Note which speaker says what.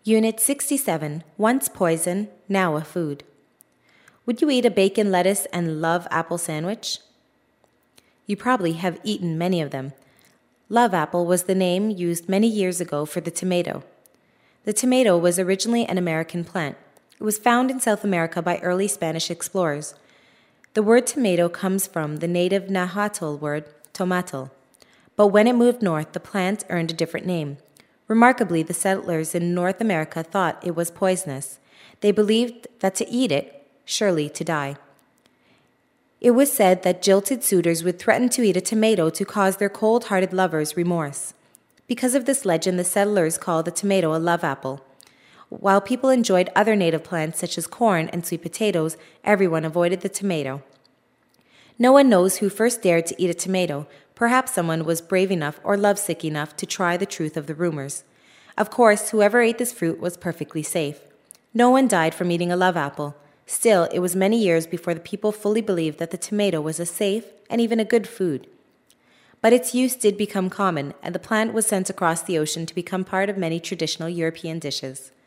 Speaker 1: Unit 67, once poison, now a food. Would you eat a bacon, lettuce, and love apple sandwich? You probably have eaten many of them. Love apple was the name used many years ago for the tomato. The tomato was originally an American plant. It was found in South America by early Spanish explorers. The word tomato comes from the native Nahuatl word tomatl. But when it moved north, the plant earned a different name. Remarkably, the settlers in North America thought it was poisonous. They believed that to eat it, surely to die. It was said that jilted suitors would threaten to eat a tomato to cause their cold-hearted lovers remorse. Because of this legend, the settlers called the tomato a love apple. While people enjoyed other native plants such as corn and sweet potatoes, everyone avoided the tomato. No one knows who first dared to eat a tomato. Perhaps someone was brave enough or lovesick enough to try the truth of the rumors. Of course, whoever ate this fruit was perfectly safe. No one died from eating a love apple. Still, it was many years before the people fully believed that the tomato was a safe and even a good food. But its use did become common, and the plant was sent across the ocean to become part of many traditional European dishes.